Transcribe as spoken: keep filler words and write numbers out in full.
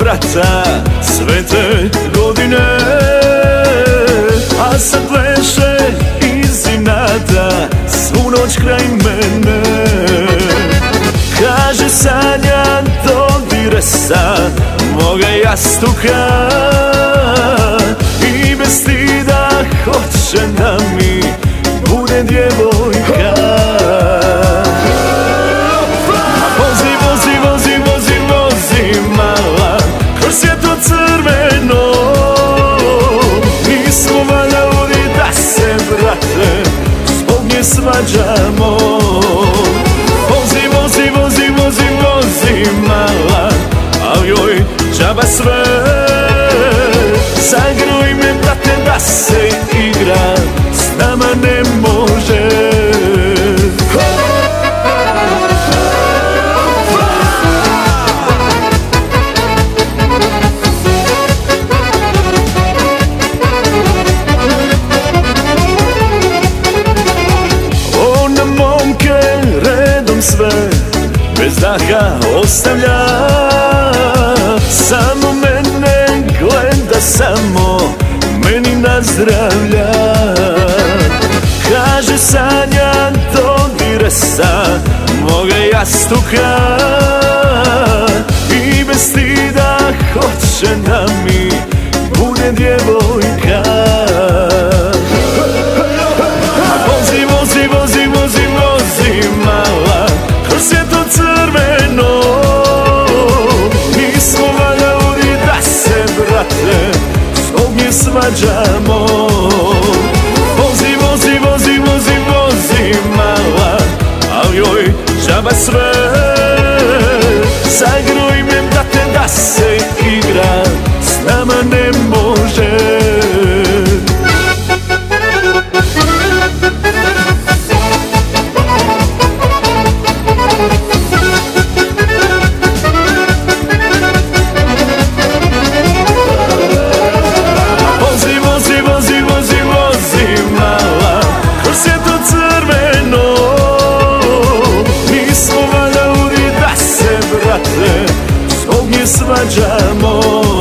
brata sve te godine, a sad pleše iz inata svu noć kraj mene. Kaže sanjam dodire sa moga jastuka i bez stida hoće da mi bude djevojka. Vozi, vozi, vozi, vozi, vozi mala kroz svjetlo crveno, nismo valjda ovdje da se brate zbog nje svađamo. Vozi, vozi, vozi, vozi, vozi mala, al joj džaba sve. Zagruj me brate da se igra, s nama ne može. Ona momke redom sve bez daha ostavlja, samo mene gleda, samo meni nazdravlja. Kaže sanjam dodire sa moga jastuka i bez stida hoće da mi bude djevojka. Vozi, vozi, vozi, vozi, vozi mala kroz svjetlo crveno, nismo valjda ovdje da se brate zbog nje svađamo. Vozi, vozi, vozi, vozi, vozi mala, al joj džaba sve. Zagruj me brate da se igra, s nama ne može. Zbog nje svađamo.